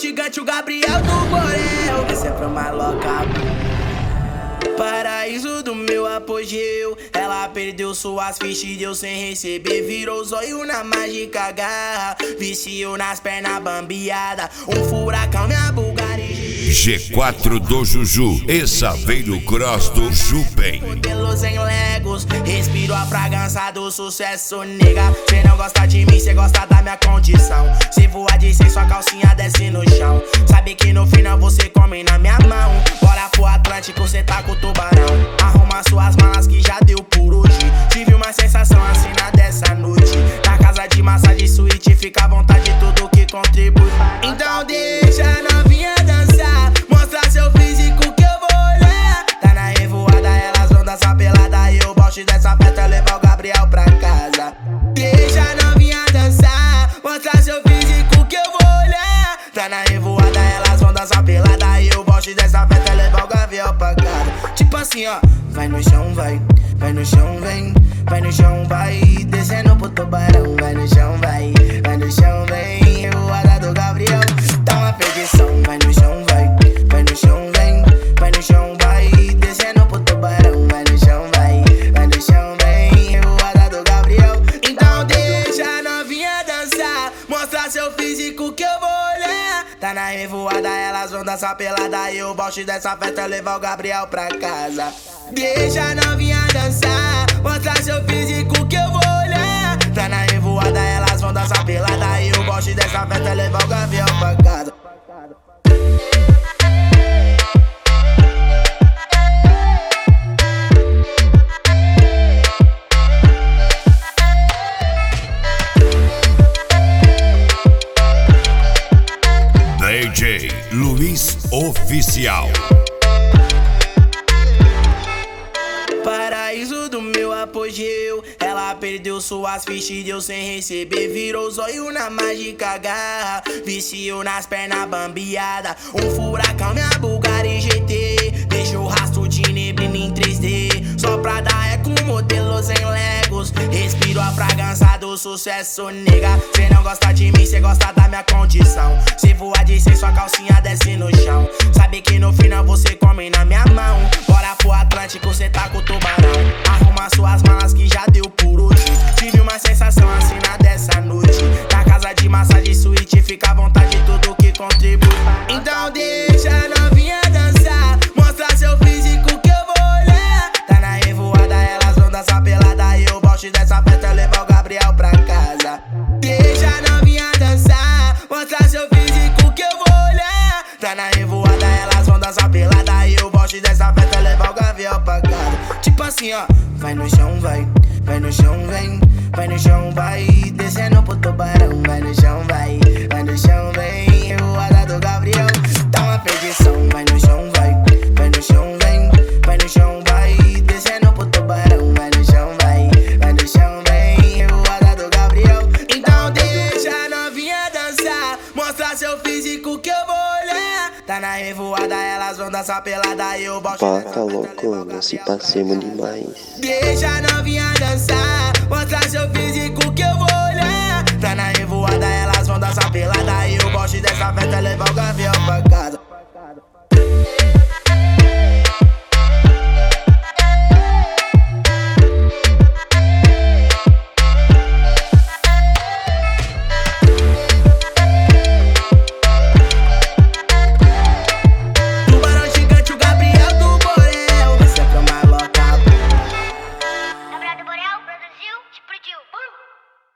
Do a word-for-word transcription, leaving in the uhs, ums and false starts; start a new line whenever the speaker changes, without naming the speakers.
gigante, o Gabriel do Borel. É sempre uma louca. Paraíso do meu apogeu. Ela perdeu suas fichas, deu sem receber. Virou zóio na mágica garra. Viciou nas pernas bambeada. Um furacão, minha Bulgari.
G quatro do Juju, Saveiro Cross do Jupem.
Modelos em Legos, respiro a fragrância do sucesso, nega. Cê não gosta de mim, cê gosta da minha condição. Cê voa de sem sua calcinha desce no chão. Sabe que no final você come na minha mão. Bora pro Atlântico, cê tá com o tubarão. Arruma suas malas que já deu por hoje. Tive uma sensação assim na dessa noite. Na casa de massagem suíte, fica à vontade tudo que contribui. Então deixa a novinha dançar. Mostra seu físico que eu vou olhar. Tá na revoada, elas vão dançar pelada. E o bote dessa festa levar o Gabriel pra casa. Deixa a novinha dançar. Mostra seu físico que eu vou olhar. Tá na revoada, elas vão dançar pelada. E o bote dessa festa levar o Gabriel pra casa. Tipo assim, ó. Vai no chão, vai. Vai no chão, vem. Vai no chão, vai. Descendo pro tubarão. Vai no chão, vai. Vai no chão, vem. Revoada do Gabriel. Tá uma perdição. Vai no chão, vai. Vai no chão, vem. Vai no chão, vai. Descendo pro tubarão. Vai no chão, vai. Vai no chão, vem. Revoada do Gabriel. Então deixa a novinha dançar. Mostra seu físico que eu vou olhar. Tá na revoada, elas vão dançar pelada. E o bote dessa festa levar o Gabriel pra casa. Deixa a novinha dançar. Mostra seu físico que eu vou olhar. Tá na revoada, elas vão dançar pelada. E o bote dessa festa levar o Gabriel pra casa.
D J Luiz Oficial.
Paraíso do meu apogeu. Ela perdeu suas fichas, deu sem receber. Virou zóio na mágica garra. Viciou nas pernas bambeada. Um furacão, minha Bulgari G T. Deixou rastro de neblina em três D. Só pra dar eco, modelos em Legos. Respiro a fragrância do sucesso, nega. Cê não gosta de mim, cê gosta da minha condição. Cê voa de sem sua calcinha desce no chão. Sabe que no final você come na minha mão. Bora pro Atlântico, cê tá com o tubarão. Arruma suas malas que já deu por hoje. Tive uma sensação assim na dessa noite. Na casa de massagem suíte, fica à vontade tudo que contribui. Então deixa a novinha dançar. Mostra seu físico que eu vou olhar. Tá na revoada, elas vão dançar pelada. E o bote dessa festa levar o Gabriel pra casa. Deixa a novinha dançar. Mostra seu físico que eu vou olhar. Tá na revoada, elas vão dançar pelada. E o bote dessa festa levar o Gabriel pra casa. Tipo assim, ó. Vai no chão, vai. Vai no chão, vem. Vai no chão, vai. Descendo pro tubarão. Vai no chão, vai. Vai no chão, vem. Revoada do Gabriel. Tá uma perdição. Vai no chão, vai. Vai no chão, vem. Vai no chão, vai. Descendo pro tubarão. Vai no chão, vai. Vai no chão, vem. Revoada do Gabriel. Então deixa a novinha dançar. Mostra seu físico que eu vou olhar. Tá na revoada, elas vão dançar pelada. E o bote
Pá, tá louco, nós se passemos demais.
Deixa a novinha dançar. Mostra seu físico que eu vou olhar. Tá na revoada, elas vão dançar pelada. E o bote dessa festa levar o Gabriel pra casa.